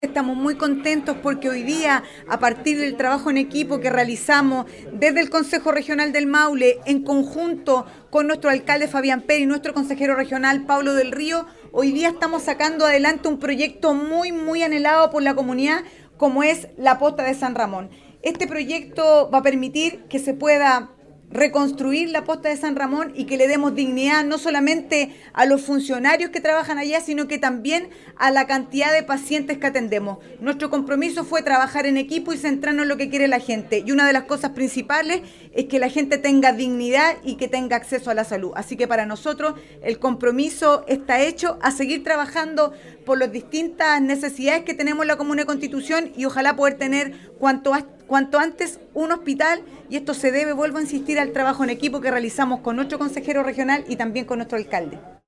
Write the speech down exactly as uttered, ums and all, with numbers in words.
Estamos muy contentos porque hoy día, a partir del trabajo en equipo que realizamos desde el Consejo Regional del Maule, en conjunto con nuestro alcalde Fabián Pérez y nuestro consejero regional Pablo del Río, hoy día estamos sacando adelante un proyecto muy, muy anhelado por la comunidad, como es la Posta de San Ramón. Este proyecto va a permitir que se pueda reconstruir la Posta de San Ramón y que le demos dignidad no solamente a los funcionarios que trabajan allá, sino que también a la cantidad de pacientes que atendemos. Nuestro compromiso fue trabajar en equipo y centrarnos en lo que quiere la gente. Y una de las cosas principales es que la gente tenga dignidad y que tenga acceso a la salud. Así que para nosotros el compromiso está hecho a seguir trabajando por las distintas necesidades que tenemos en la Comuna de Constitución y ojalá poder tener cuanto, cuanto antes un hospital, y esto se debe, vuelvo a insistir, al trabajo en equipo que realizamos con nuestro consejero regional y también con nuestro alcalde.